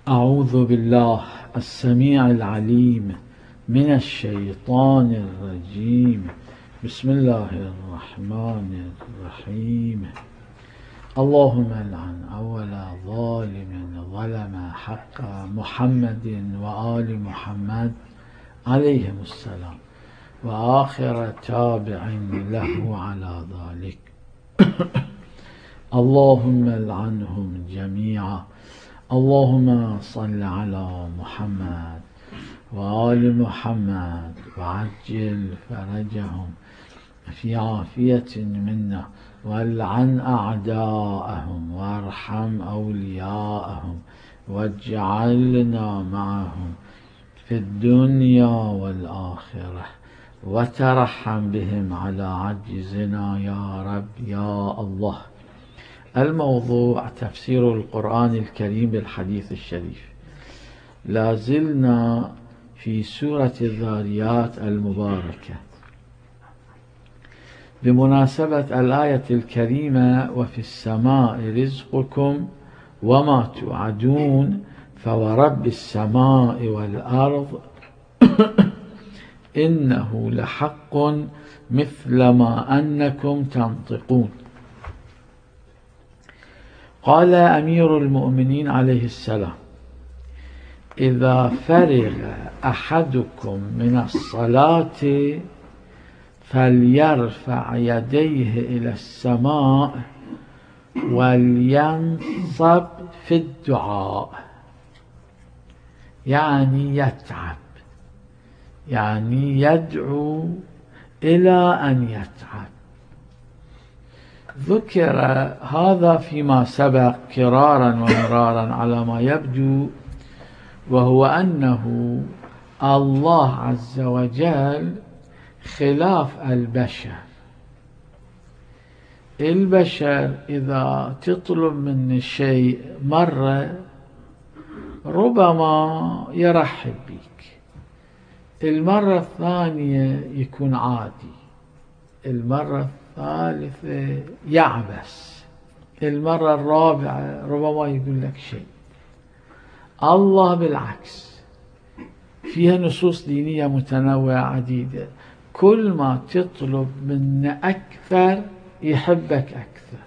أعوذ بالله السميع العليم من الشيطان الرجيم. بسم الله الرحمن الرحيم. اللهم لعن أول ظالم ظلم حق محمد وآل محمد عليهم السلام وآخر تابع له على ذلك. اللهم لعنهم جميعا. اللهم صل على محمد وآل محمد وعجل فرجهم في عافية منا، والعن أعداءهم وارحم أولياءهم، واجعلنا معهم في الدنيا والآخرة، وترحم بهم على عجزنا يا رب يا الله. الموضوع تفسير القرآن الكريم بالحديث الشريف. لازلنا في سورة الذاريات المباركة بمناسبة الآية الكريمة: وفي السماء رزقكم وما توعدون فورب السماء والأرض إنه لحق مثل ما أنكم تنطقون. قال أمير المؤمنين عليه السلام: إذا فرغ أحدكم من الصلاة فليرفع يديه إلى السماء ولينصب في الدعاء، يعني يتعب، يعني يدعو إلى أن يتعب. ذكر هذا فيما سبق كرارا ومرارا على ما يبدو، وهو أنه الله عز وجل خلاف البشر. البشر إذا تطلب منه شيء مرة ربما يرحب بك، المرة الثانية يكون عادي، المرة الثالثة يعبس، المرة الرابعة ربما يقول لك شيء. الله بالعكس، فيها نصوص دينية متنوعة عديدة، كل ما تطلب منه أكثر يحبك أكثر،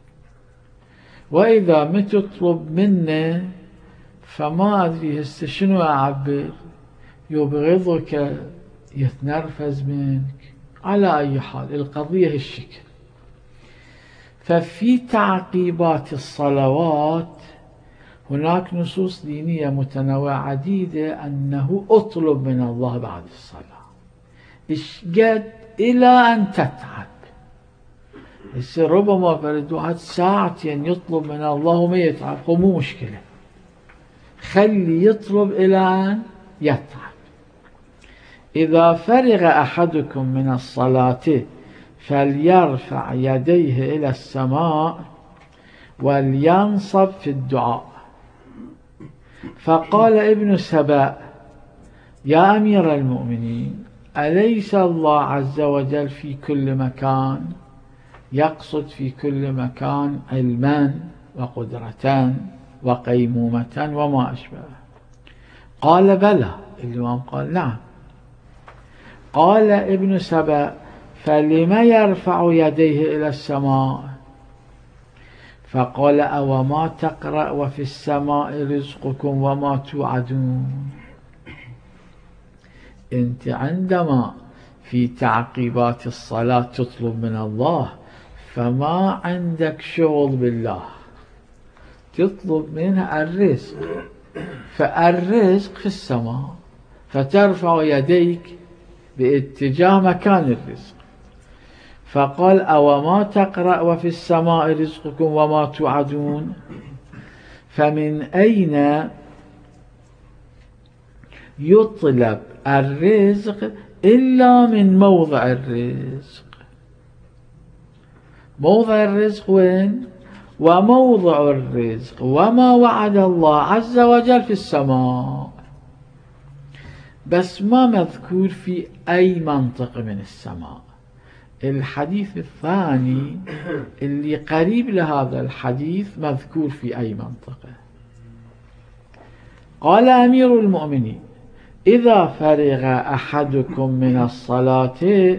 وإذا ما تطلب منه فما أدري هسه شنو أعبر، يبغضك، يتنرفز منك، على أي حال القضية هالشكل. ففي تعقيبات الصلوات هناك نصوص دينية متنوعة عديدة أنه أطلب من الله بعد الصلاة اشقد إلى أن تتعب. ربما فرد واحد ساعتين يطلب من الله وما يتعب، هو مو مشكلة، خلي يطلب إلى أن يتعب. إذا فرغ أحدكم من الصلاة فليرفع يديه إلى السماء ولينصب في الدعاء. فقال ابن سبأ: يا أمير المؤمنين، أليس الله عز وجل في كل مكان؟ يقصد في كل مكان علما وقدرة وقيمومة وما أشبه. قال: بلى. الإمام قال: نعم. قال ابن سبأ: فلما يرفع يديه إلى السماء؟ فقال: أوما تقرأ وفي السماء رزقكم وما توعدون؟ أنت عندما في تعقيبات الصلاة تطلب من الله فما عندك شغل بالله، تطلب منه الرزق، فالرزق في السماء، فترفع يديك باتجاه مكان الرزق. فقال: أوما تقرأ وفي السماء رزقكم وما توعدون؟ فمن أين يطلب الرزق إلا من موضع الرزق؟ موضع الرزق وين؟ وموضع الرزق وما وعد الله عز وجل في السماء، بس ما مذكور في أي منطق من السماء. الحديث الثاني اللي قريب لهذا الحديث مذكور في أي منطقة. قال أمير المؤمنين: إذا فرغ أحدكم من الصلاة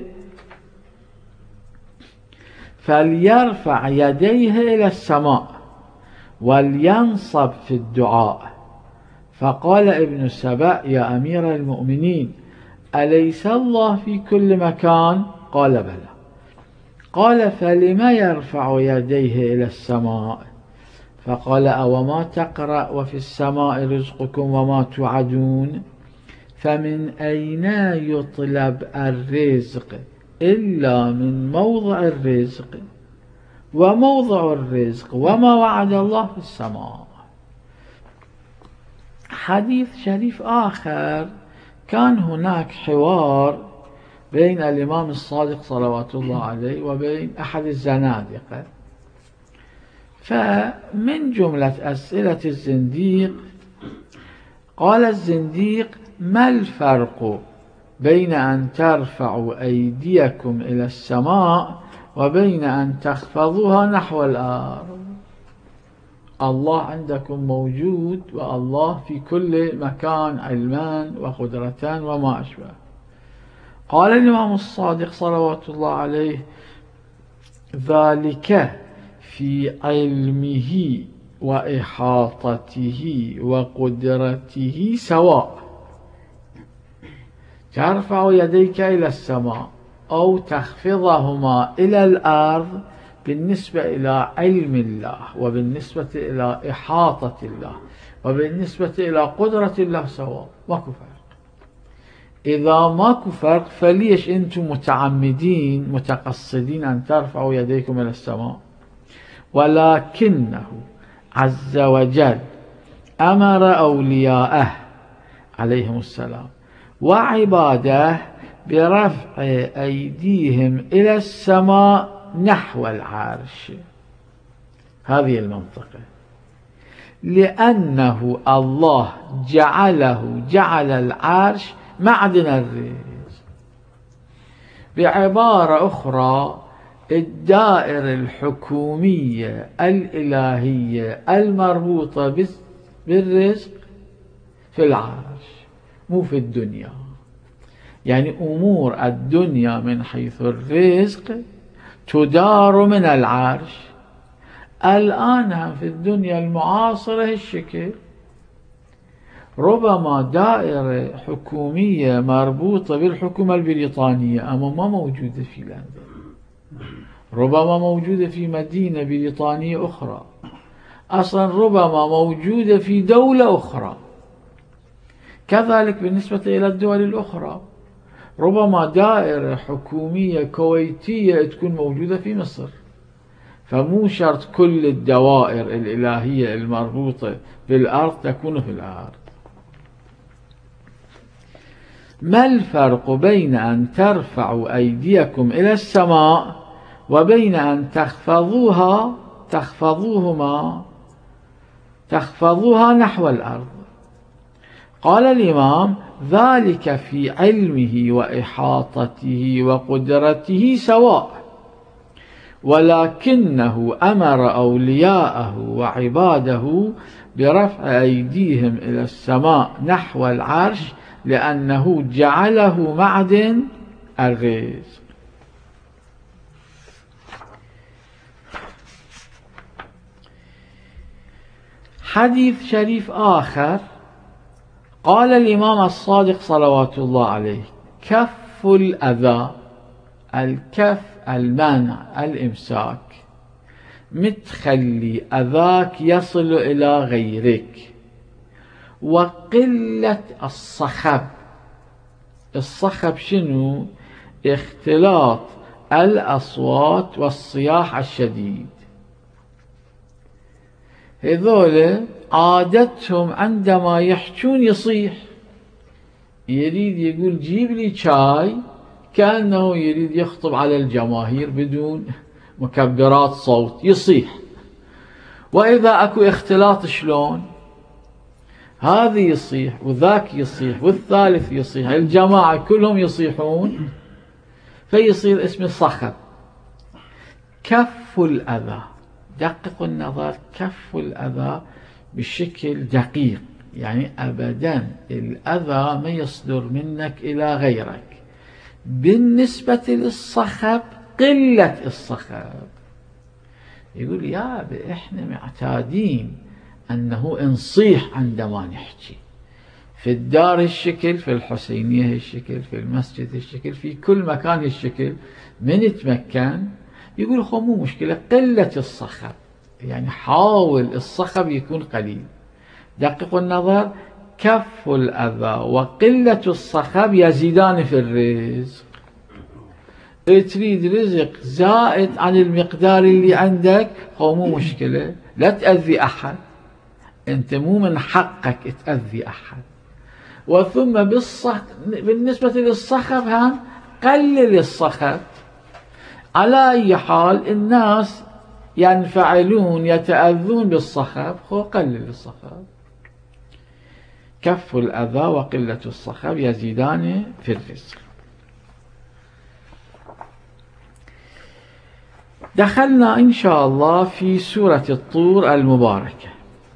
فليرفع يديه إلى السماء ولينصب في الدعاء. فقال ابن سبأ: يا أمير المؤمنين، أليس الله في كل مكان؟ قال: بلى. قال: فلما يرفع يديه إلى السماء؟ فقال: أوما تقرأ وفي السماء رزقكم وما توعدون؟ فمن أين يطلب الرزق إلا من موضع الرزق، وموضع الرزق وما وعد الله في السماء. حديث شريف آخر، كان هناك حوار بين الإمام الصادق صلوات الله عليه وبين أحد الزنادقة، فمن جملة أسئلة الزنديق قال الزنديق: ما الفرق بين أن ترفعوا أيديكم إلى السماء وبين أن تخفضوها نحو الأرض؟ الله عندكم موجود، والله في كل مكان علما وقدرة وما أشبه. قال الإمام الصادق صلوات الله عليه: ذلك في علمه وإحاطته وقدرته سواء. ترفع يديك إلى السماء أو تخفضهما إلى الأرض بالنسبة إلى علم الله، وبالنسبة إلى إحاطة الله، وبالنسبة إلى قدرة الله سواء، ماكو فرق. إذا ماكو فرق، فليش أنتم متعمدين متقصدين أن ترفعوا يديكم إلى السماء؟ ولكنه عز وجل أمر أولياءه عليهم السلام وعباده برفع أيديهم إلى السماء نحو العرش. هذه المنطقة، لأنه الله جعل العرش معدن الرزق. بعبارة أخرى، الدائرة الحكومية الإلهية المربوطة بالرزق في العرش، مو في الدنيا. يعني أمور الدنيا من حيث الرزق تدار من العرش. الآن في الدنيا المعاصرة الشكل، ربما دائرة حكومية مربوطة بالحكومة البريطانية أما ما موجودة في لندن، ربما موجودة في مدينة بريطانية أخرى، أصلا ربما موجودة في دولة أخرى. كذلك بالنسبة إلى الدول الأخرى، ربما دائرة حكومية كويتية تكون موجودة في مصر. فمو شرط كل الدوائر الإلهية المربوطة بالأرض تكون في الأرض. ما الفرق بين أن ترفعوا أيديكم إلى السماء وبين أن تخفضوها نحو الأرض؟ قال الإمام: ذلك في علمه وإحاطته وقدرته سواء، ولكنه أمر أولياءه وعباده برفع أيديهم إلى السماء نحو العرش لأنه جعله معدن الرزق. حديث شريف آخر، قال الإمام الصادق صلوات الله عليه: كف الأذى، الكف المنع الإمساك، متخلي أذاك يصل إلى غيرك، وقلة الصخب. الصخب شنو؟ اختلاط الأصوات والصياح الشديد. هذول عادتهم عندما يحجون يصيح، يريد يقول جيب لي شاي، كأنه يريد يخطب على الجماهير بدون مكبرات صوت، يصيح. وإذا أكو اختلاط شلون؟ هذا يصيح وذاك يصيح والثالث يصيح، الجماعة كلهم يصيحون، فيصير اسمه صخب. كف الأذى، دققوا النظر، كف الأذى بشكل دقيق يعني أبدا الأذى ما يصدر منك إلى غيرك. بالنسبة للصخب قلة الصخب، يقول يا إحنا معتادين أنه نصيح عندما نحكي في الدار الشكل، في الحسينية الشكل، في المسجد الشكل، في كل مكان الشكل، من يتمكن يقول خو مو مشكلة قلة الصخب، يعني حاول الصخب يكون قليل. دققوا النظر، كف الأذى وقلة الصخب يزيدان في الرزق. تريد رزق زائد عن المقدار اللي عندك، هو مو مشكلة، لا تأذي أحد، أنت مو من حقك تأذي أحد. وثم بالنسبة للصخب هم قلل الصخب. على أي حال الناس ينفعلون يتأذون بالصخب، هو قلل الصخب. كف الأذى وقلة الصخب يزيدان في الرزق. دخلنا إن شاء الله في سورة الطور المباركة.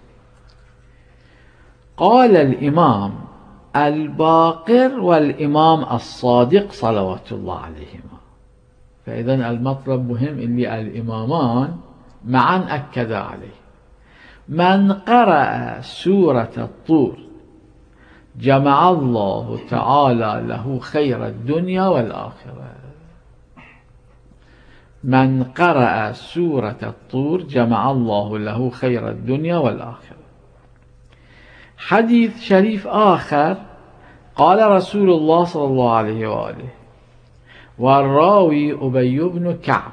قال الإمام الباقر والإمام الصادق صلوات الله عليهما. فإذا المطلب مهم اللي الإمامان معا أكدا عليه. من قرأ سورة الطور جمع الله تعالى له خير الدنيا والآخرة. من قرأ سورة الطور جمع الله له خير الدنيا والآخرة. حديث شريف آخر قال رسول الله صلى الله عليه وآله، والراوي أبي بن كعب: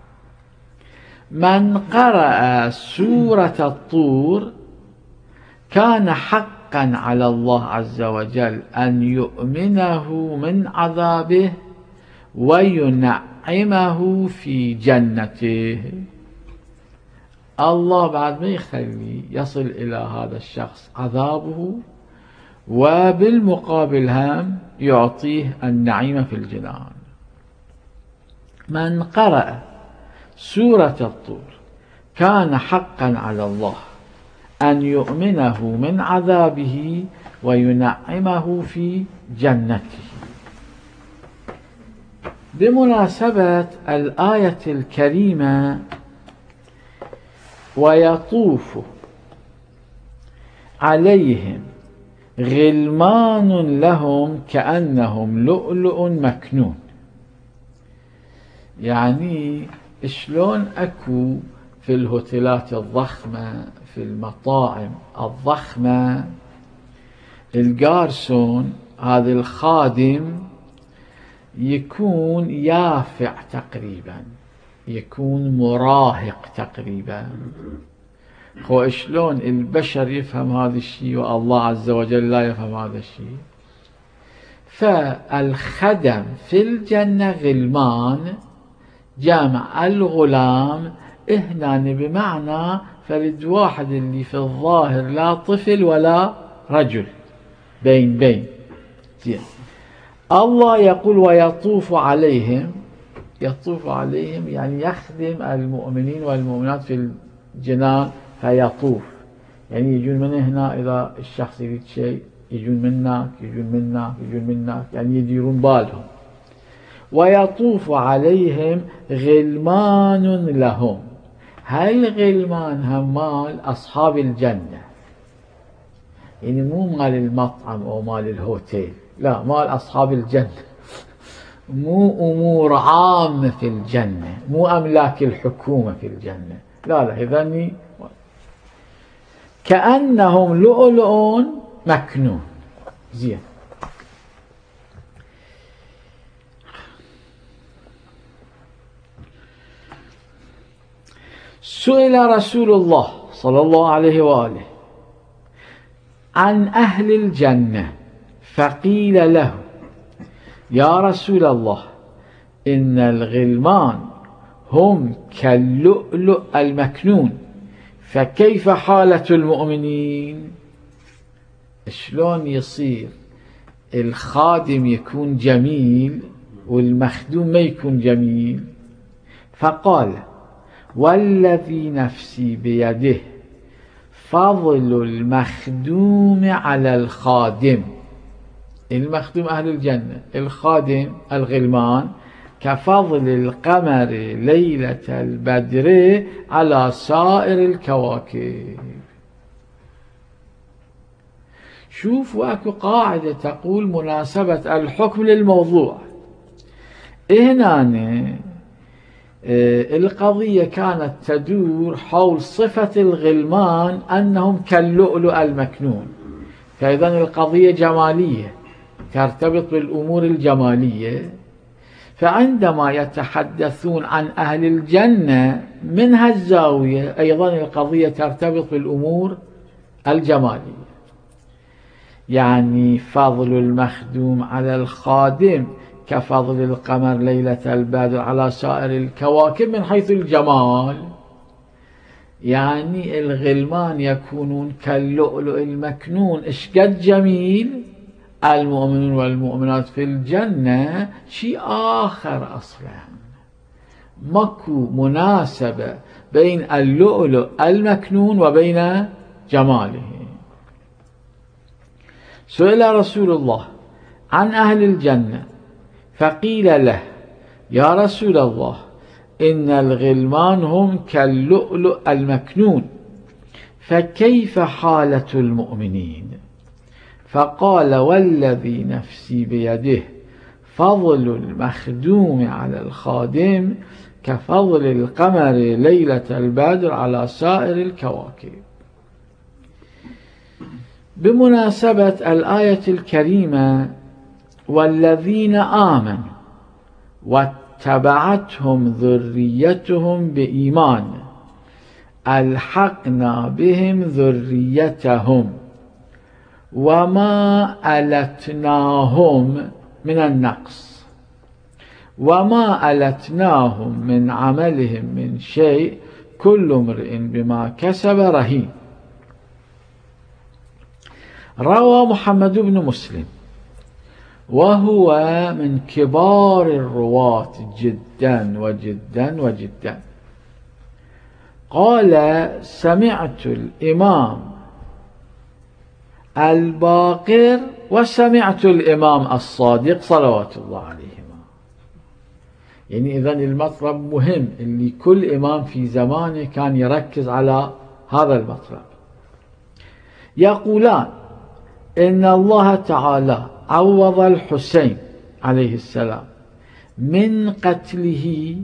من قرأ سورة الطور كان حقا على الله عز وجل أن يؤمنه من عذابه وينعمه في جنته. الله بعد ما يخلي يصل إلى هذا الشخص عذابه، وبالمقابل هم يعطيه النعيم في الجنان. من قرأ سورة الطور كان حقا على الله أن يؤمنه من عذابه وينعمه في جنته. بمناسبة الآية الكريمة: ويطوف عليهم غلمان لهم كأنهم لؤلؤ مكنون، يعني شلون أكو في الهوتيلات الضخمة، في المطاعم الضخمة، الجارسون هذا الخادم يكون يافع تقريبا، يكون مراهق تقريبا. هو شلون البشر يفهم هذا الشيء والله عز وجل لا يفهم هذا الشيء؟ فالخدم في الجنة غلمان، جامع الغلام هنا بمعنى فرد واحد اللي في الظاهر لا طفل ولا رجل، بين الله يقول ويطوف عليهم. يطوف عليهم يعني يخدم المؤمنين والمؤمنات في الجنان، فيطوف يعني يجون من هنا إذا الشخص يريد شيء، يجون منك يجون منك يجون منك، يعني يديرون بالهم. ويطوف عليهم غلمان لهم. هالغلمان هم مال أصحاب الجنة، يعني مو مال المطعم أو مال الهوتيل، لا، مال أصحاب الجنة. مو أمور عامة في الجنة، مو أملاك الحكومة في الجنة، لا إذن كأنهم لؤلؤ مكنون. زين. سئل رسول الله صلى الله عليه وآله عن أهل الجنة فقيل له: يا رسول الله، إن الغلمان هم كاللؤلؤ المكنون، فكيف حالة المؤمنين؟ شلون يصير الخادم يكون جميل والمخدوم ما يكون جميل؟ فقال: والذي نفسي بيده فضل المخدوم على الخادم. المخدوم أهل الجنة، الخادم الغلمان كفضل القمر ليلة البدر على سائر الكواكب. شوف واكو قاعدة تقول مناسبة الحكم للموضوع. هنا القضية كانت تدور حول صفة الغلمان أنهم كاللؤلؤ المكنون، فإذا القضية جمالية ترتبط بالأمور الجمالية. فعندما يتحدثون عن أهل الجنة من هالزاوية أيضا القضية ترتبط بالأمور الجمالية. يعني فضل المخدوم على الخادم كفضل القمر ليلة البدر على سائر الكواكب من حيث الجمال، يعني الغلمان يكونون كاللؤلؤ المكنون. اشقد جميل المؤمنون والمؤمنات في الجنة شيء آخر أصلا، ماكو مناسبة بين اللؤلؤ المكنون وبين جماله. سئل رسول الله عن أهل الجنة فقيل له يا رسول الله إن الغلمان هم كاللؤلؤ المكنون فكيف حالة المؤمنين؟ فقال والذي نفسي بيده فضل المخدوم على الخادم كفضل القمر ليلة البدر على سائر الكواكب. بمناسبة الآية الكريمة والذين آمنوا واتبعتهم ذريتهم بإيمان ألحقنا بهم ذريتهم وما ألتناهم من النقص وما ألتناهم من عملهم من شيء كل امرئ بما كسب رهين. روى محمد بن مسلم وهو من كبار الرواة جدا وجدا وجدا قال سمعت الإمام الباقر وسمعت الإمام الصادق صلوات الله عليهما. يعني إذن المطلب مهم اللي كل إمام في زمانه كان يركز على هذا المطلب. يقولان إن الله تعالى عوض الحسين عليه السلام من قتله.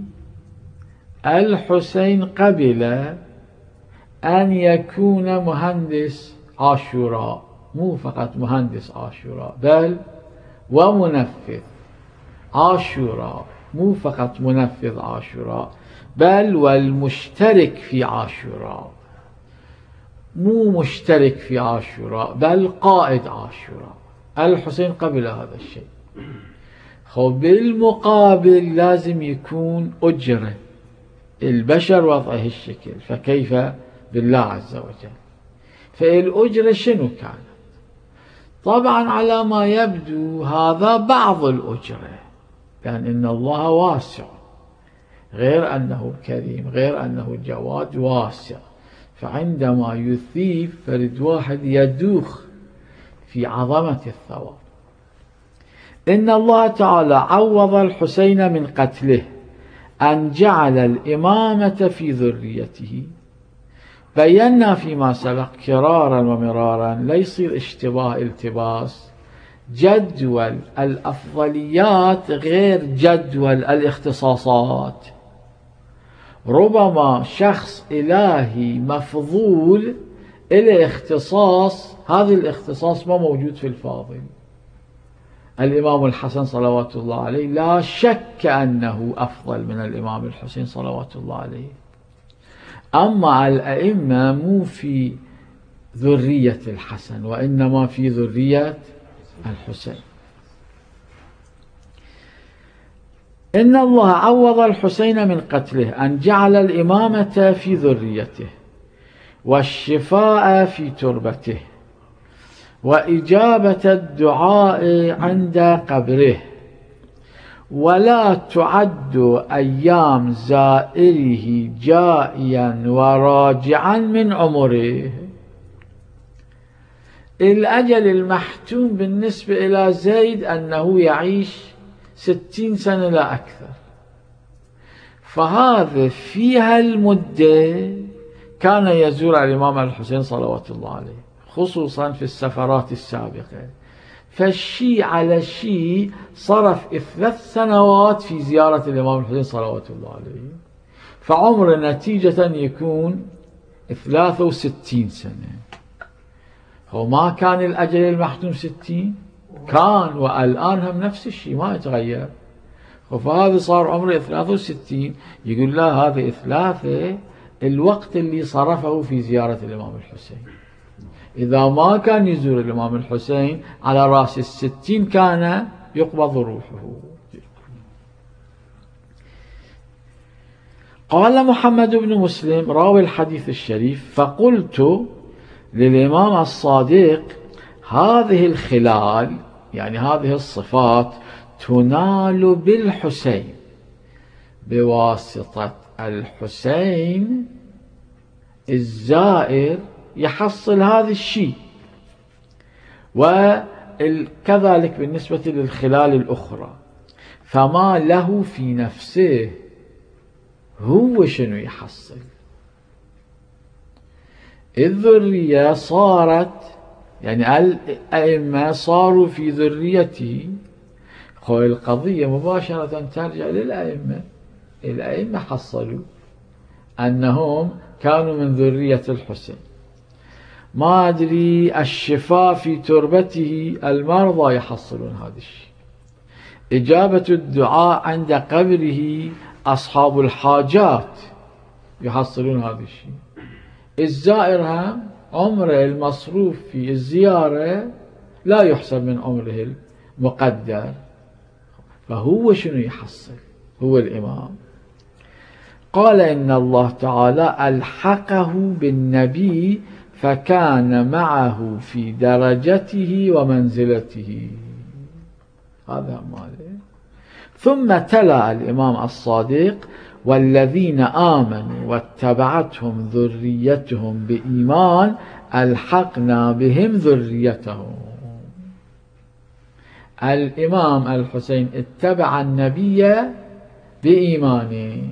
الحسين قبل أن يكون مهندس عاشوراء، مو فقط مهندس عاشوراء بل ومنفذ عاشوراء، مو فقط منفذ عاشوراء بل والمشترك في عاشوراء، مو مشترك في عاشوراء بل قائد عاشوراء. الحسين قبل هذا الشيء. خب بالمقابل لازم يكون أجرة. البشر وضعه الشكل فكيف بالله عز وجل؟ فالأجرة شنو كانت؟ طبعا على ما يبدو هذا بعض الأجرة، لأن إن الله واسع، غير أنه كريم، غير أنه جواد واسع. فعندما يثيب فرد واحد يدوخ في عظمة الثواب. إن الله تعالى عوض الحسين من قتله أن جعل الإمامة في ذريته. بينا فيما سبق كرارا ومرارا ليصير اشتباه التباس، جدول الأفضليات غير جدول الاختصاصات. ربما شخص إلهي مفضول إلى اختصاص، هذا الاختصاص ما موجود في الفاضل. الإمام الحسن صلوات الله عليه لا شك أنه أفضل من الإمام الحسين صلوات الله عليه. أما الأئمة مو في ذرية الحسن وإنما في ذرية الحسين. إن الله عوض الحسين من قتله أن جعل الإمامة في ذريته والشفاء في تربته وإجابة الدعاء عند قبره، ولا تعد أيام زائره جائيا وراجعا من عمره. الأجل المحتوم بالنسبة إلى زيد أنه يعيش 60 سنة لا أكثر، فهذا في هالمدة كان يزور الإمام الحسين صلوات الله عليه، خصوصا في السفرات السابقة، فالشيء على شيء صرف 3 سنوات في زيارة الإمام الحسين صلوات الله عليه، فعمره نتيجة يكون 63 سنة. هو ما كان الأجل المحتوم 60؟ كان، والآن هم نفس الشيء ما يتغير. فهذا صار عمره 63، يقول لا هذا 3 الوقت اللي صرفه في زيارة الإمام الحسين. إذا ما كان يزور الإمام الحسين على رأس 60 كان يقبض روحه. قال محمد بن مسلم راوي الحديث الشريف: فقلت للإمام الصادق: هذه الخلال، يعني هذه الصفات، تنال بالحسين، بواسطة الحسين الزائر يحصل هذا الشيء، وكذلك بالنسبة للخلال الأخرى. فما له في نفسه هو شنو يحصل؟ الذرية صارت، يعني الأئمة صاروا في ذريته. القضية مباشرة ترجع للأئمة. الأئمة حصلوا أنهم كانوا من ذرية الحسين. ما أدري الشفاء في تربته، المرضى يحصلون هذا الشيء. إجابة الدعاء عند قبره أصحاب الحاجات يحصلون هذا الشيء. الزائر هم عمره المصروف في الزيارة لا يحسب من عمره المقدر، فهو شنو يحصل؟ هو الإمام. قال: إن الله تعالى ألحقه بالنبي فكان معه في درجته ومنزلته. هذا ماله. ثم تلا الإمام الصادق: والذين آمنوا واتبعتهم ذريتهم بإيمان ألحقنا بهم ذريتهم. الإمام الحسين اتبع النبي بإيمانه.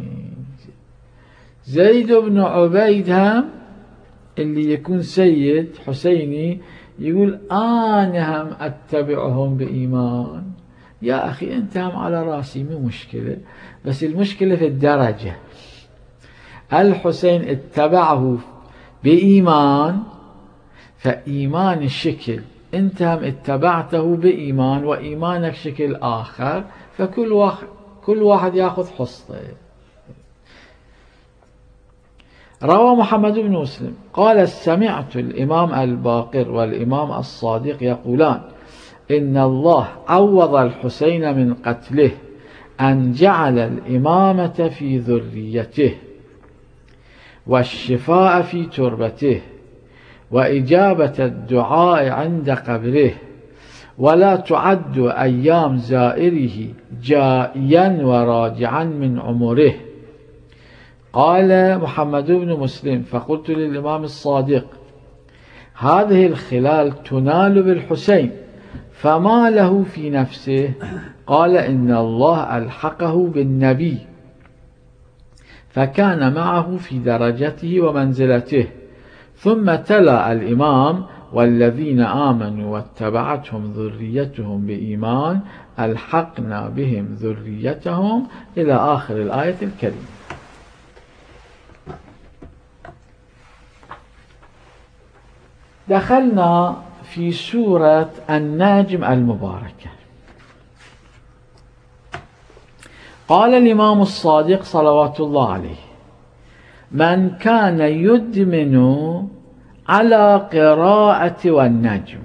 زيد بن عبيد هم اللي يكون سيد حسيني يقول أنا هم أتبعهم بإيمان. يا أخي أنت هم على راسي، مو مشكلة، بس المشكلة في الدرجة. الحسين اتبعه بإيمان، فإيمان الشكل، أنت هم اتبعته بإيمان وإيمانك شكل آخر، فكل واحد يأخذ حصته. روى محمد بن مسلم قال: سمعت الإمام الباقر والإمام الصادق يقولان: إن الله عوض الحسين من قتله أن جعل الإمامة في ذريته، والشفاء في تربته، وإجابة الدعاء عند قبره، ولا تعد أيام زائره جائيا وراجعا من عمره. قال محمد بن مسلم: فقلت للإمام الصادق: هذه الخلال تنال بالحسين، فما له في نفسه؟ قال: إن الله ألحقه بالنبي فكان معه في درجته ومنزلته. ثم تلا الإمام: والذين آمنوا واتبعتهم ذريتهم بإيمان ألحقنا بهم ذريتهم، إلى آخر الآية الكريمة. دخلنا في سورة النجم المباركة. قال الإمام الصادق صلوات الله عليه: من كان يدمن على قراءة والنجم.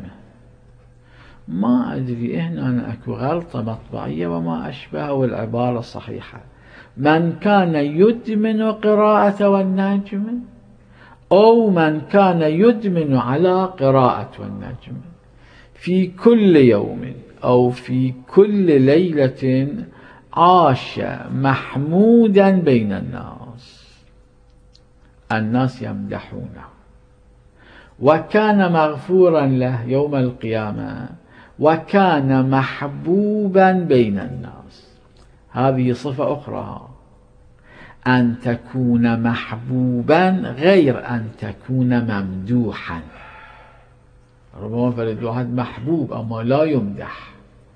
ما أدري هنا أكو غلطة مطبعية وما أشبه، والعبارة صحيحة. من كان يدمن قراءة والنجم، أو من كان يدمن على قراءة والنجم في كل يوم أو في كل ليلة عاش محمودا بين الناس يمدحونه، وكان مغفورا له يوم القيامة، وكان محبوبا بين الناس. هذه صفة أخرى، أن تكون محبوبا غير أن تكون ممدوحا. ربما فرد واحد محبوب أما لا يمدح،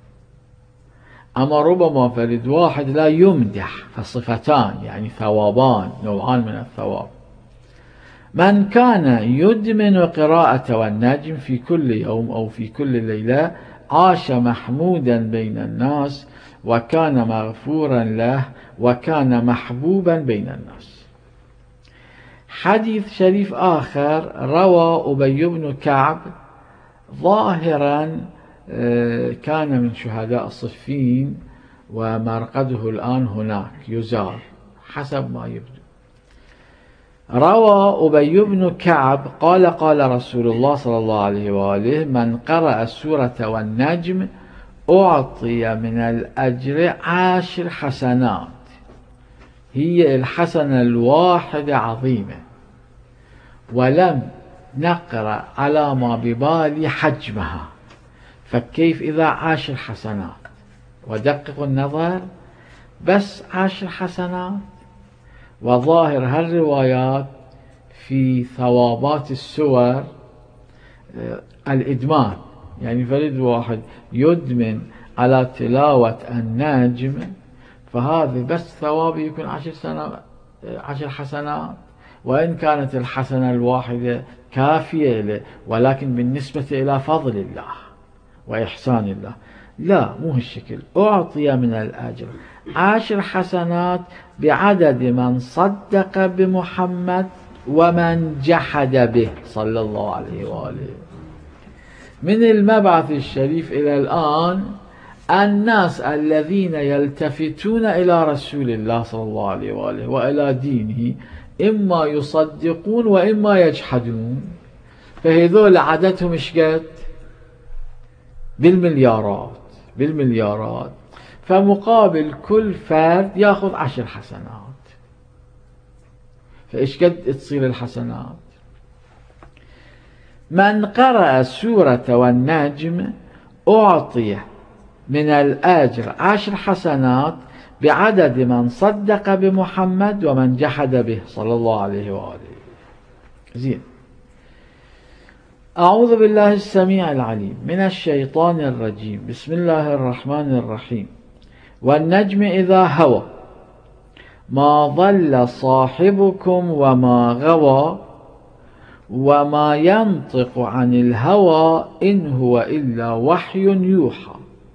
أما ربما فرد واحد لا يمدح، فصفتان يعني ثوابان، نوعان من الثواب. من كان يدمن قراءة والنجم في كل يوم أو في كل ليلة عاش محمودا بين الناس، وكان مغفورا له، وكان محبوبا بين الناس. حديث شريف آخر روى أبي بن كعب، ظاهرا كان من شهداء صفين ومرقده الآن هناك يزار حسب ما يبدو. روى أبي بن كعب قال قال رسول الله صلى الله عليه وآله: من قرأ السورة والنجم أعطي من الأجر 10 حسنات. هي الحسنة الواحدة عظيمة، ولم نقرأ على ما ببالي حجمها، فكيف إذا 10 حسنات؟ ودقق النظر، بس 10 حسنات. وظاهر هالروايات في ثوابات السور الإدمان، يعني فريد واحد يدمن على تلاوة النجم، فهذا بس ثواب يكون 10 حسنات، وإن كانت الحسنة الواحدة كافية له، ولكن بالنسبة إلى فضل الله وإحسان الله لا، مو هالشكل. أعطي من الأجر 10 حسنات بعدد من صدق بمحمد ومن جحد به صلى الله عليه وآله. من المبعث الشريف إلى الآن الناس الذين يلتفتون إلى رسول الله صلى الله عليه وآله وإلى دينه إما يصدقون وإما يجحدون، فهذول عددهم إشقد بالمليارات، فمقابل كل فرد يأخذ 10 حسنات، فإيش قد تصير الحسنات؟ من قرأ سورة والنجم أعطي من الأجر 10 حسنات بعدد من صدق بمحمد ومن جحد به صلى الله عليه وآله. زين. أعوذ بالله السميع العليم من الشيطان الرجيم. بسم الله الرحمن الرحيم. والنجم إذا هوى ما ضل صاحبكم وما غوى وما ينطق عن الهوى إن هو إلا وحي يوحى.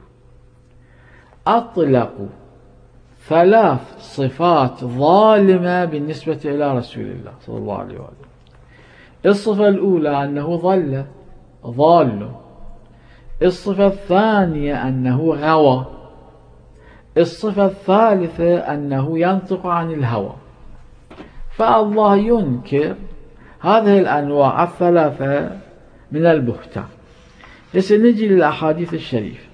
أطلقوا 3 صفات ظالمة بالنسبة إلى رسول الله صلى الله عليه وآله. الصفة الأولى أنه ضال. الصفة الثانية أنه غوى. الصفة الثالثة أنه ينطق عن الهوى. فالله ينكر هذه الأنواع الثلاثة من البهتان. هسه نجي للأحاديث الشريفة.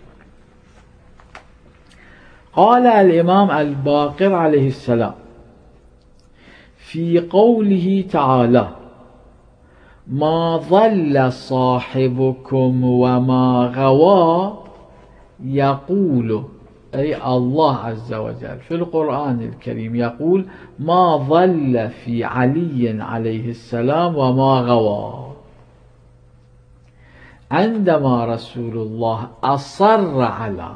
قال الإمام الباقر عليه السلام في قوله تعالى: ما ضل صاحبكم وما غوى، يقول أي الله عز وجل في القرآن الكريم يقول: ما ضل في علي عليه السلام وما غوى. عندما رسول الله أصر على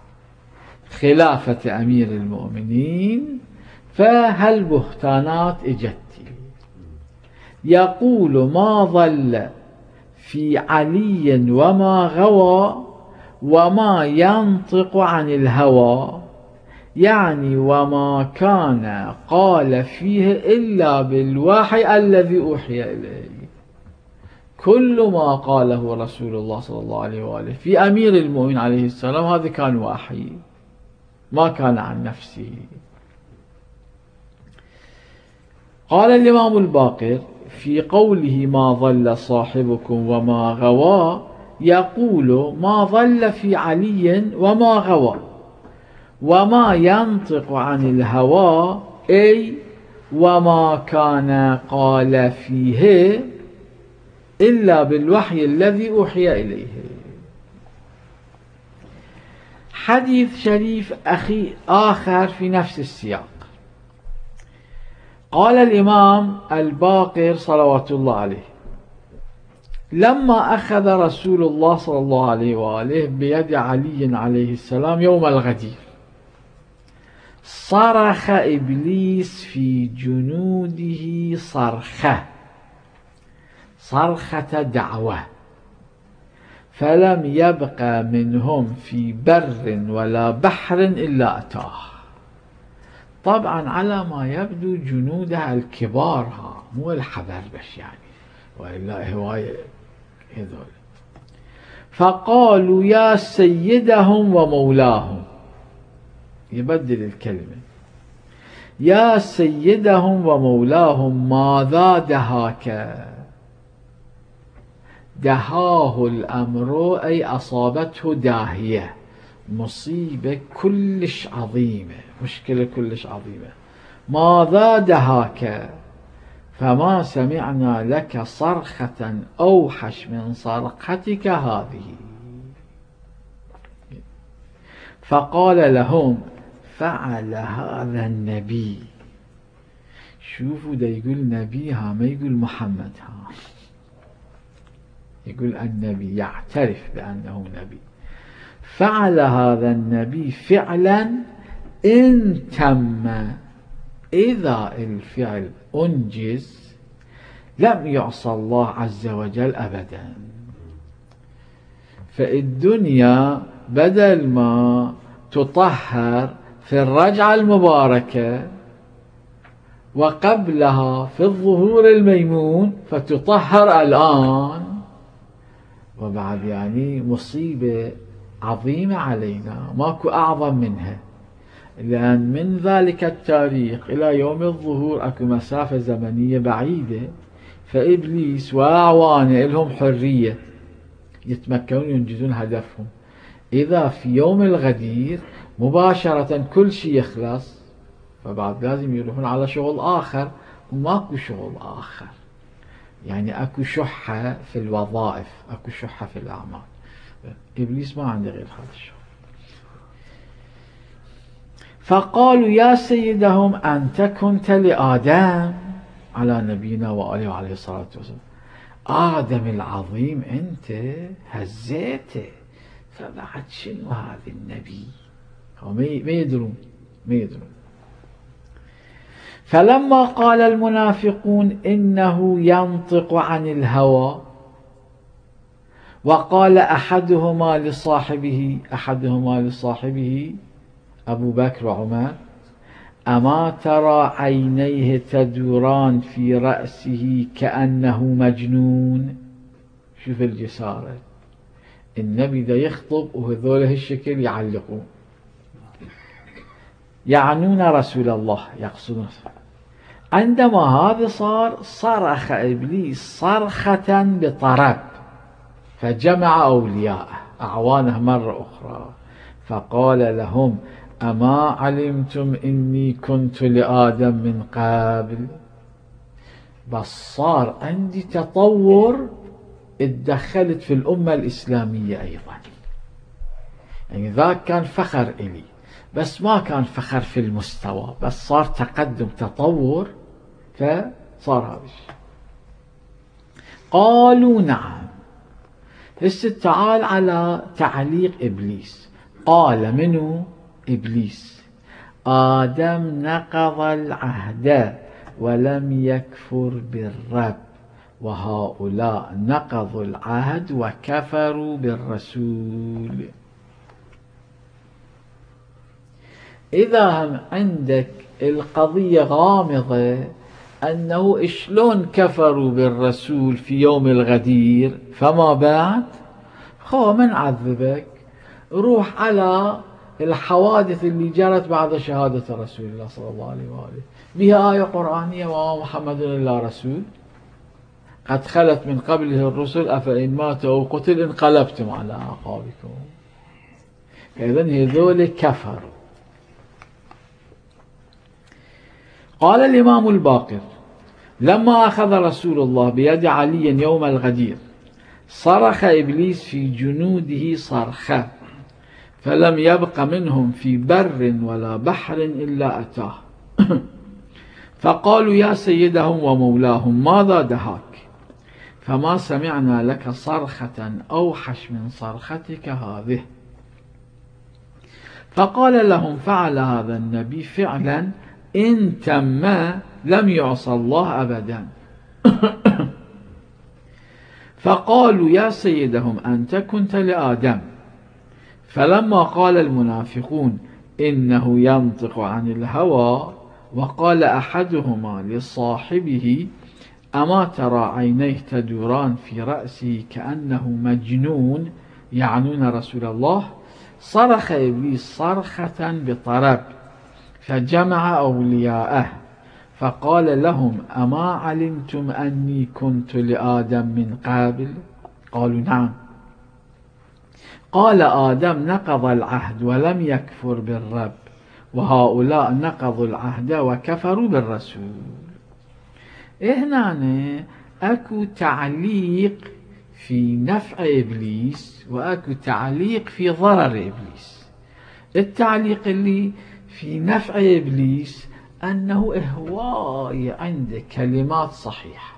خلافة أمير المؤمنين فهالبهتانات اجت. يقول: ما ضل في علي وما غوى وما ينطق عن الهوى، يعني وما كان قال فيه إلا بالوحي الذي أوحي إليه. كل ما قاله رسول الله صلى الله عليه وآله في أمير المؤمنين عليه السلام هذا كان وحي، ما كان عن نفسه. قال الإمام الباقر في قوله: ما ضل صاحبكم وما غوى، يقول: ما ضل في علي وما غوى وما ينطق عن الهوى، أي وما كان قال فيه إلا بالوحي الذي أوحي إليه. حديث شريف آخر في نفس السياق. قال الإمام الباقر صلوات الله عليه: لما أخذ رسول الله صلى الله عليه وآله بيد علي عليه السلام يوم الغدير، صرخ إبليس في جنوده صرخة دعوة، فلم يبق منهم في بر ولا بحر إلا أتاه. طبعا على ما يبدو جنودها الكبار، مو الحبربش يعني، وإلا هواية هذول. فقالوا يا سيدهم ومولاهم، يبدل الكلمة، يا سيدهم ومولاهم ماذا دهاك؟ دهاه الأمر أي أصابته داهية، مصيبة كلش عظيمة، مشكلة كلش عظيمة. ماذا دهاك؟ فما سمعنا لك صرخة أوحش من صرختك هذه. فقال لهم فعل هذا النبي. شوفوا دا يقول نبي، ما يقول محمد، يقول النبي، يعترف بأنه نبي. فعل هذا النبي فعلا إن تم، إذا الفعل أنجز لم يعصى الله عز وجل أبدا. فالدنيا بدل ما تطهر في الرجعة المباركة وقبلها في الظهور الميمون، فتطهر الآن، وبعد يعني مصيبة عظيمة علينا ماكو أعظم منها. لأن من ذلك التاريخ إلى يوم الظهور أكو مسافة زمنية بعيدة، فإبليس وأعوانه لهم حرية يتمكنون ينجزون هدفهم. إذا في يوم الغدير مباشرة كل شيء يخلص، فبعد لازم يروحون على شغل آخر، وماكو شغل آخر. يعني أكو شحة في الوظائف، أكو شحة في الأعمال. إبليس ما عنده غير هذا الشغل. فقالوا يا سيدهم أنت كنت لآدم على نبينا وآله عليه الصلاة والسلام، آدم العظيم أنت هزيته، فبعد شنو هذا النبي؟ ما يدرون. فلما قال المنافقون إنه ينطق عن الهوى، وقال أحدهما لصاحبه أبو بكر وعمر أما ترى عينيه تدوران في رأسه كأنه مجنون. شوف الجسارة، النبي دا يخطب وهذول هالشكل يعلقون، يعنون رسول الله، يقصدون. عندما هذا صرخ إبليس صرخة بطرب، فجمع أولياءه أعوانه مرة أخرى، فقال لهم أما علمتم إني كنت لآدم من قبل؟ بس صار عندي تطور، اتدخلت في الأمة الإسلامية أيضا. يعني ذاك كان فخر إلي، بس ما كان فخر في المستوى، بس صار تقدم تطور، فصار هذا الشيء. قالوا نعم. هسه تعال على تعليق إبليس. قال منو؟ إبليس. آدم نقض العهد ولم يكفر بالرب، وهؤلاء نقضوا العهد وكفروا بالرسول. إذا هم عندك القضية غامضة أنه شلون كفروا بالرسول في يوم الغدير، فما بعد من عذبك، روح على الحوادث اللي جرت بعد شهادة رسول الله صلى الله عليه وآله. بها آية قرآنية وما محمد إلا رسول قد خلت من قبله الرسل أفإن مات أو قتل انقلبتم على أعقابكم. إذن هذول كفروا. قال الإمام الباقر لما أخذ رسول الله بيد علي يوم الغدير صرخ إبليس في جنوده صرخة، فلم يبق منهم في بر ولا بحر إلا أتاه. فقالوا يا سيدهم ومولاهم ماذا دهاك؟ فما سمعنا لك صرخة أوحش من صرختك هذه. فقال لهم فعل هذا النبي فعلا إن تم لم يعصى الله أبدا. فقالوا يا سيدهم أنت كنت لآدم. فلما قال المنافقون إنه ينطق عن الهوى، وقال أحدهما لصاحبه أما ترى عينيه تدوران في رأسه كأنه مجنون، يعنون رسول الله، صرخ إبليس صرخة بطرب فجمع أولياءه فقال لهم أما علمتم أني كنت لآدم من قبل؟ قالوا نعم. قال آدم نقض العهد ولم يكفر بالرب، وهؤلاء نقضوا العهد وكفروا بالرسول. هنا أكو تعليق في نفع إبليس وأكو تعليق في ضرر إبليس. التعليق اللي في نفع إبليس أنه هواية عنده كلمات صحيحة،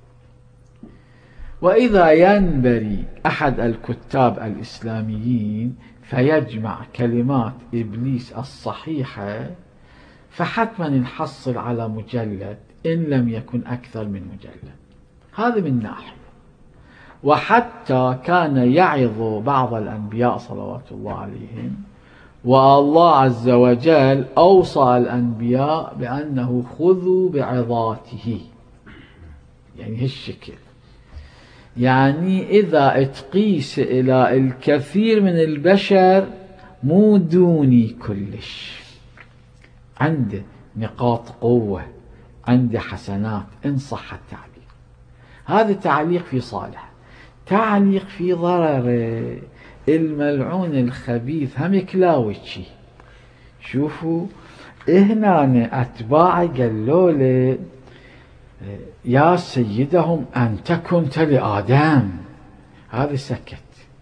وإذا ينبري أحد الكتاب الإسلاميين فيجمع كلمات إبليس الصحيحة فحتما نحصل على مجلد إن لم يكن أكثر من مجلد. هذا من ناحية. وحتى كان يعظ بعض الأنبياء صلوات الله عليهم، والله عز وجل أوصى الأنبياء بأنه خذوا بعظاته، يعني هالشكل. يعني إذا تقيس إلى الكثير من البشر مو دوني كلش، عنده نقاط قوة، عنده حسنات إن صح التعليق. هذا تعليق في صالح. تعليق في ضرر الملعون الخبيث هم كلاوتشي. شوفوا هنا أتباع قالوا له يا سيدهم أنت كنت لآدم. هذا سكت،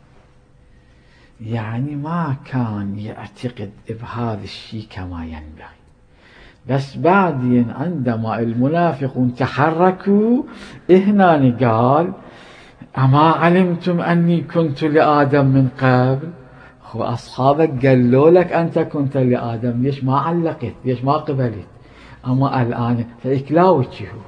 يعني ما كان يعتقد بهذا الشيء كما ينبغي. بس بعدين عندما المنافقون تحركوا هنا قال أما علمتم أني كنت لآدم من قبل؟ أصحابك قالوا لك أنت كنت لآدم، ليش ما علقت؟ ليش ما قبلت؟ أما الآن فإكلاوتي هو.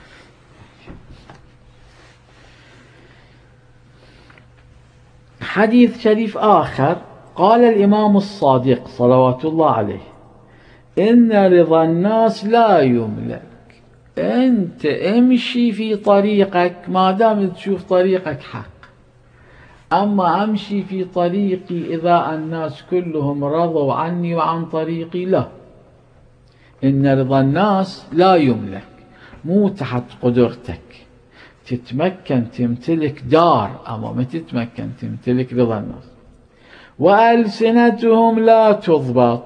حديث شريف آخر قال الإمام الصادق صلوات الله عليه إن رضا الناس لا يملك. أنت امشي في طريقك ما دام تشوف طريقك حق، أما أمشي في طريقي إذا الناس كلهم رضوا عني وعن طريقي لا. إن رضا الناس لا يملك، مو تحت قدرتك تتمكن تمتلك دار، أما ما تتمكن تمتلك رضا الناس. وألسنتهم لا تضبط،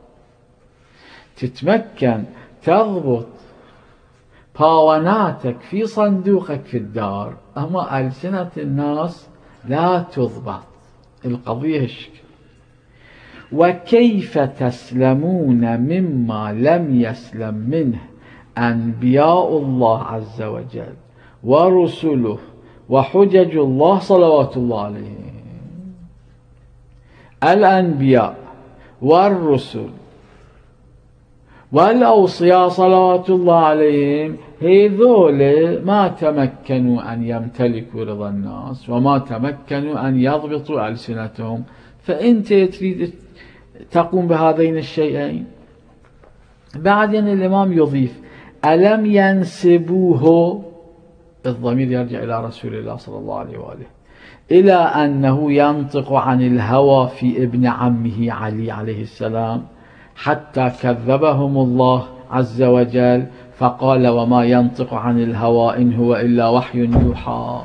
تتمكن تضبط باوناتك في صندوقك في الدار، أما ألسنة الناس لا تضبط. القضية الشكل. وكيف تسلمون مما لم يسلم منه أنبياء الله عز وجل ورسله وحجج الله صلوات الله عليهم. الأنبياء والرسل والأوصياء صلوات الله عليهم هذول ما تمكنوا أن يمتلكوا رضا الناس وما تمكنوا أن يضبطوا ألسنتهم، فأنت تريد تقوم بهذين الشيئين. بعدين الإمام يضيف ألم ينسبوه، الضمير يرجع إلى رسول الله صلى الله عليه وآله، إلى أنه ينطق عن الهوى في ابن عمه علي عليه السلام، حتى كذبهم الله عز وجل فقال وما ينطق عن الهوى إن هو إلا وحي يوحى.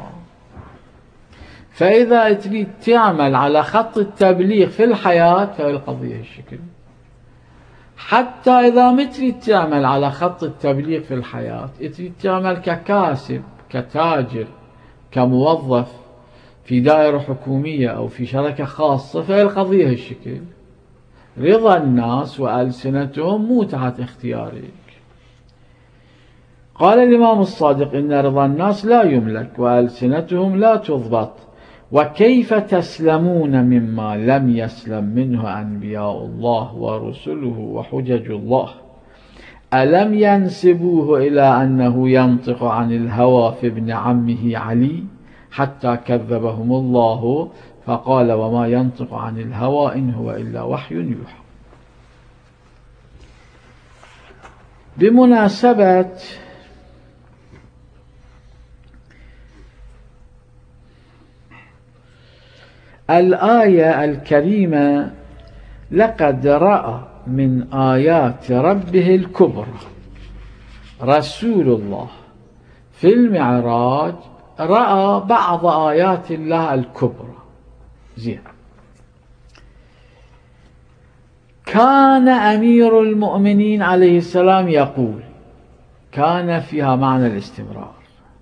فإذا تريد تعمل على خط التبليغ في الحياة فالقضية الشكل. حتى إذا ما تريد تعمل على خط التبليغ في الحياة، تريد تعمل ككاسب، كتاجر، كموظف في دائرة حكومية أو في شركة خاصة، فالقضية هالشكل، رضا الناس وألسنتهم مو تحت اختيارك. قال الإمام الصادق: إن رضا الناس لا يملك وألسنتهم لا تضبط، وكيف تسلمون مما لم يسلم منه أنبياء الله ورسله وحجج الله؟ ألم ينسبوه إلى أنه ينطق عن الهوى في ابن عمه علي حتى كذبهم الله فقال: وما ينطق عن الهوى إن هو إلا وحي يوحى. بمناسبة الآية الكريمة: لقد رأى من آيات ربه الكبرى، رسول الله في المعراج رأى بعض آيات الله الكبرى. زين. كان أمير المؤمنين عليه السلام يقول، كان فيها معنى الاستمرار،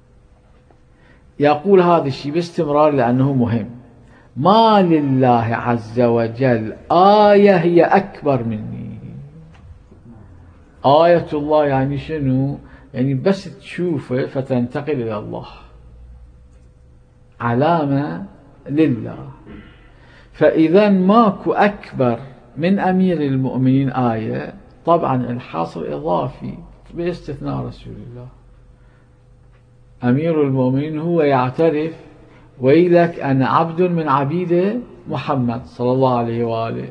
يقول هذا الشيء باستمرار لأنه مهم: ما لله عز وجل آية هي أكبر مني. آية الله يعني شنو؟ يعني بس تشوفه فتنتقل إلى الله، علامة لله. فإذا ماكو أكبر من أمير المؤمنين آية. طبعا الحاصر إضافي باستثناء رسول الله. أمير المؤمنين هو يعترف: ويلك أنا عبد من عبيد محمد صلى الله عليه وآله.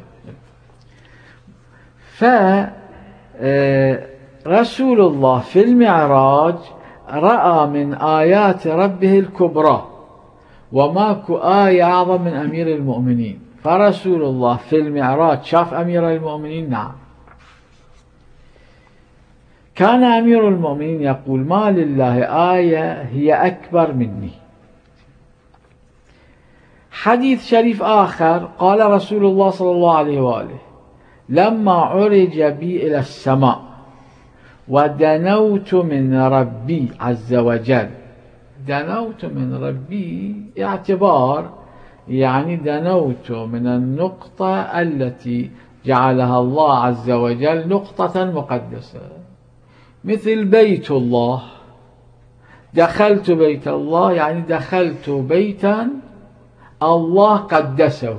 فرسول الله في المعراج رأى من آيات ربه الكبرى، وماكو آية أعظم من أمير المؤمنين. فرسول الله في المعراج شاف أمير المؤمنين. نعم. كان أمير المؤمنين يقول: ما لله آية هي أكبر مني. حديث شريف آخر: قال رسول الله صلى الله عليه وآله: لما عرج بي إلى السماء ودنوت من ربي عز وجل. دنوت من ربي اعتبار، يعني دنوت من النقطة التي جعلها الله عز وجل نقطة مقدسة، مثل بيت الله. دخلت بيت الله يعني دخلت بيتا الله قدسه.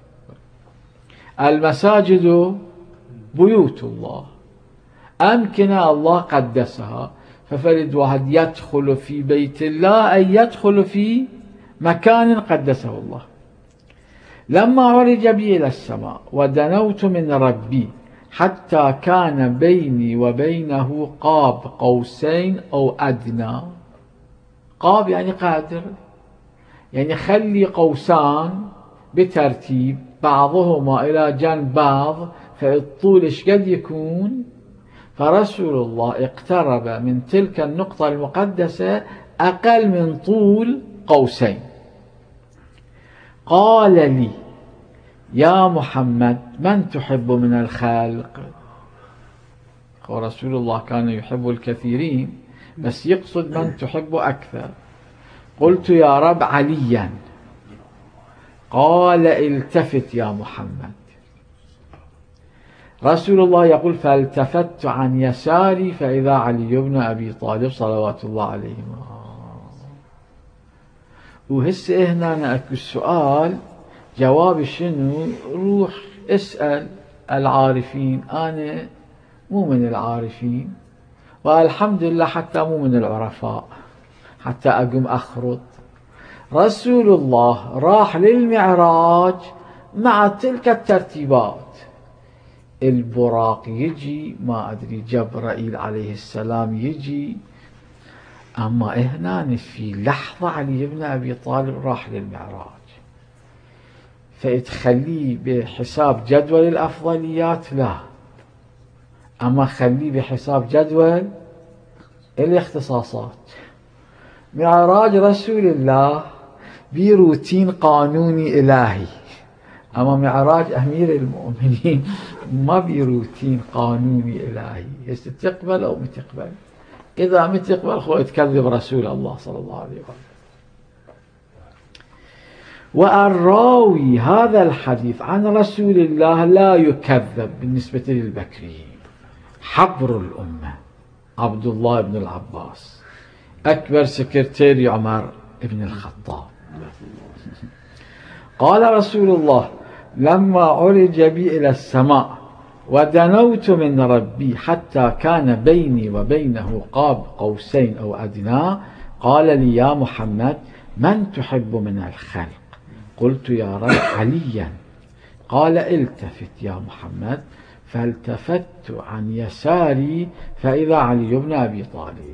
المساجد بيوت الله، أمكنة الله قدسها. ففرد واحد يدخل في بيت الله أي يدخل في مكان قدسه الله. لما عرج بي إلى السماء ودنوت من ربي حتى كان بيني وبينه قاب قوسين أو أدنى. قاب يعني قادر، يعني خلي قوسان بترتيب بعضهما إلى جنب بعض، فالطول إيش قد يكون؟ فرسول الله اقترب من تلك النقطة المقدسة أقل من طول قوسين. قال لي: يا محمد من تحب من الخلق؟ ورسول الله كان يحب الكثيرين، بس يقصد من تحب أكثر. قلت: يا رب عليا. قال: التفت يا محمد. رسول الله يقول: فالتفت عن يساري فإذا علي بن أبي طالب صلوات الله عليه. وهسه هنا أكو السؤال، جواب شنو؟ روح اسأل العارفين. أنا مو من العارفين، والحمد لله حتى مو من العرفاء حتى أقوم أخرط. رسول الله راح للمعراج مع تلك الترتيبات. البراق يجي، ما أدري جبرائيل عليه السلام يجي، أما هنا في لحظة علي بن أبي طالب راح للمعراج. فإتخليه بحساب جدول الأفضليات؟ لا، أما خليه بحساب جدول الاختصاصات. معراج رسول الله بروتين قانوني إلهي، أما معراج أمير المؤمنين ما بروتين قانوني إلهي، تقبل أو متقبل. إذا متقبل خو تكذب رسول الله صلى الله عليه وسلم. والراوي هذا الحديث عن رسول الله لا يكذب بالنسبة للبكري، حبر الأمة عبد الله بن العباس أكبر سكرتير عمر بن الخطاب. قال رسول الله: لما عرج بي إلى السماء ودنوت من ربي حتى كان بيني وبينه قاب قوسين أو أدنى، قال لي: يا محمد، من تحب من الخلق؟ قلت: يا رب عليا. قال: التفت يا محمد. فالتفت عن يساري فإذا علي بن أبي طالب.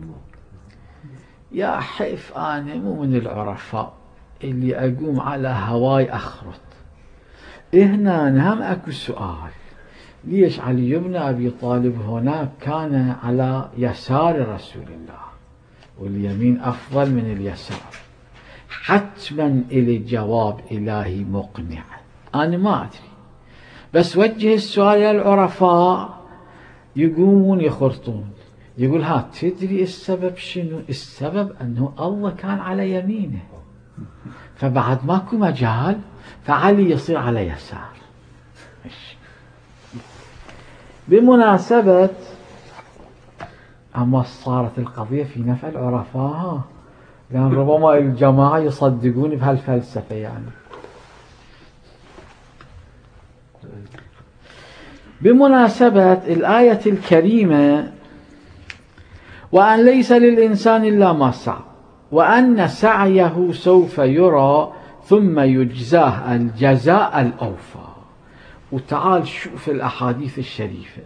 يا حيف أنا مو من العرفاء اللي أقوم على هواي أخرط. هنا هم أكو سؤال: ليش علي بن أبي طالب هناك كان على يسار رسول الله واليمين أفضل من اليسار؟ حتما إلي جواب إلهي مقنع، أنا ما أدري، بس وجه السؤال للعرفاء يقومون يخرطون، يقول: ها تدري السبب شنو؟ السبب أنه الله كان على يمينه، فبعد ماكو مجال فعلي يصير على يسار. بمناسبة أما صارت القضية في نفع العرفاء، لأن ربما الجماعة يصدقون بهالفلسفة يعني. بمناسبة الآية الكريمة: وأن ليس للإنسان إلا ما سعى وأن سعيه سوف يرى ثم يجزاه الجزاء الأوفى. وتعال شوف الأحاديث الشريفة.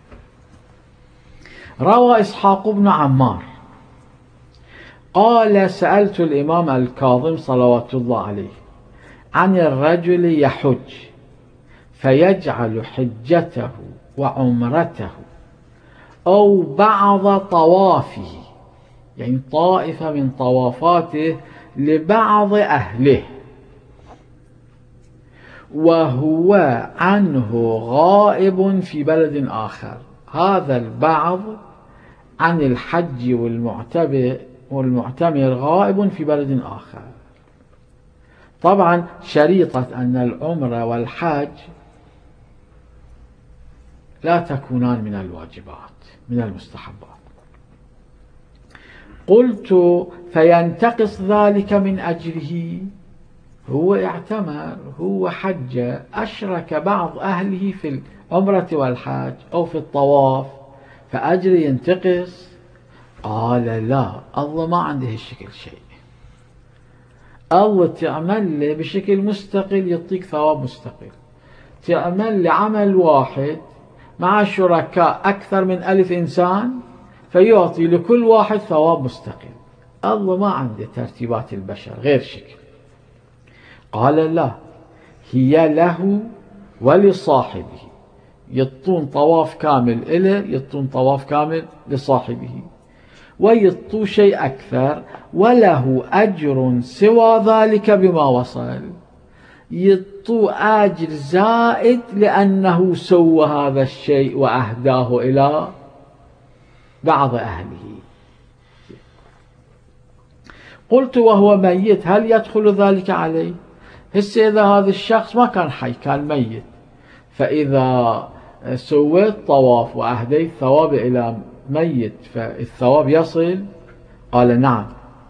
روى إسحاق بن عمار قال: سألت الإمام الكاظم صلوات الله عليه عن الرجل يحج فيجعل حجته وعمرته أو بعض طوافه، يعني طائفة من طوافاته، لبعض أهله وهو عنه غائب في بلد آخر. هذا البعض عن الحج والمعتمر غائب في بلد آخر. طبعا شريطة أن العمرة والحج لا تكونان من الواجبات، من المستحبات. قلت: فينتقص ذلك من أجره؟ هو اعتمر، هو حج، أشرك بعض أهله في العمرة والحج أو في الطواف، فأجر ينتقص؟ قال: لا، الله ما عنده هالشكل شيء. الله تعمل له بشكل مستقل يعطيك ثواب مستقل، تعمل لعمل واحد مع شركاء أكثر من 1000 إنسان فيعطي لكل واحد ثواب مستقل. الله ما عنده ترتيبات البشر غير شكل. قال: لا، هي له ولصاحبه، يطون طواف كامل إله، يطون طواف كامل لصاحبه، ويطو شيء أكثر وله أجر سوى ذلك بما وصل، يطو أجر زائد لأنه سوى هذا الشيء وأهداه إلى بعض أهله. قلت: وهو ميت هل يدخل ذلك عليه؟ هسه إذا هذا الشخص ما كان حي، كان ميت، فإذا سويت طواف وأهديت ثواب إلى ميت فالثواب يصل؟ قال: نعم.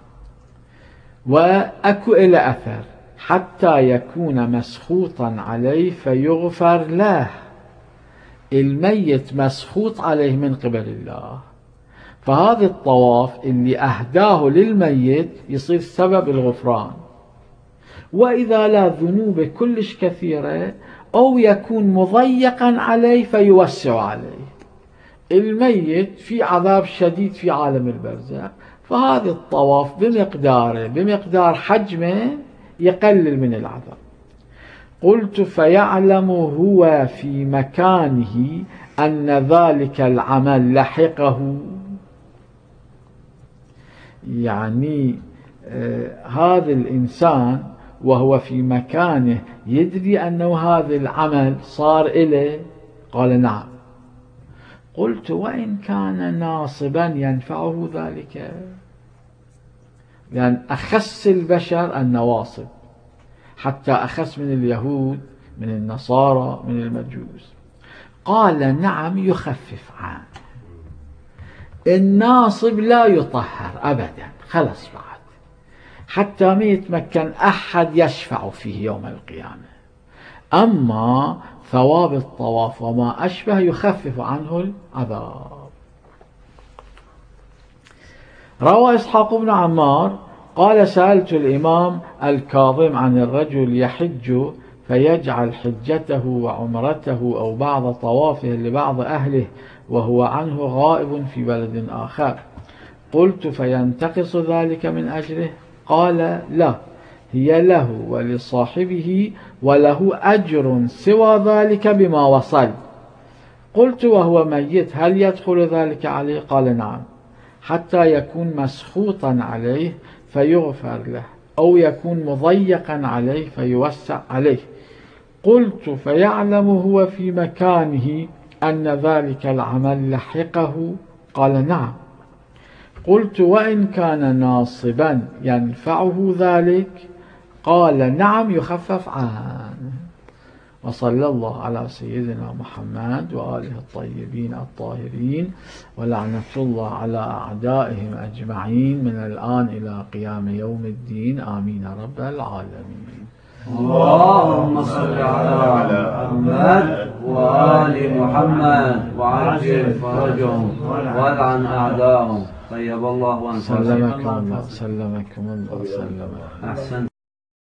وأكو إلى أثر حتى يكون مسخوطا عليه فيغفر له. الميت مسخوط عليه من قبل الله، فهذا الطواف اللي أهداه للميت يصير سبب الغفران. وإذا لا ذنوب كلش كثيرة أو يكون مضيقا عليه فيوسع عليه. الميت في عذاب شديد في عالم البرزخ، فهذا الطواف بمقداره، بمقدار حجمه، يقلل من العذاب. قلت: فيعلم هو في مكانه أن ذلك العمل لحقه؟ يعني هذا الإنسان وهو في مكانه يدري أنه هذا العمل صار إليه؟ قال نعم. قلت وإن كان ناصبا ينفعه ذلك؟ لأن أخس البشر النواصب، حتى أخس من اليهود، من النصارى، من المجوس. قال نعم يخفف عنه. الناصب لا يطهر أبدا، خلص بعد حتى ما يتمكن أحد يشفع فيه يوم القيامة. أما ثواب الطواف وما أشبه يخفف عنه العذاب. روى إسحاق بن عمار قال سألت الإمام الكاظم عن الرجل يحج فيجعل حجته وعمرته أو بعض طوافه لبعض أهله وهو عنه غائب في بلد آخر. قلت فينتقص ذلك من أجره؟ قال لا، هي له ولصاحبه وله أجر سوى ذلك بما وصل. قلت وهو ميت هل يدخل ذلك عليه؟ قال نعم، حتى يكون مسخوطا عليه فيغفر له، أو يكون مضيقا عليه فيوسع عليه. قلت فيعلم هو في مكانه أن ذلك العمل لحقه؟ قال نعم. قلت وإن كان ناصبا ينفعه ذلك؟ قال نعم يخفف عنه. وصلى الله على سيدنا محمد وآله الطيبين الطاهرين، ولعنة الله على أعدائهم أجمعين من الآن إلى قيام يوم الدين، آمين رب العالمين. اللهم صل على محمد وآل محمد وعجل فرجهم والعن أعداءهم. طيب الله وأنت. سلمكم الله. سلمكم الله. سلمكم. أحسن.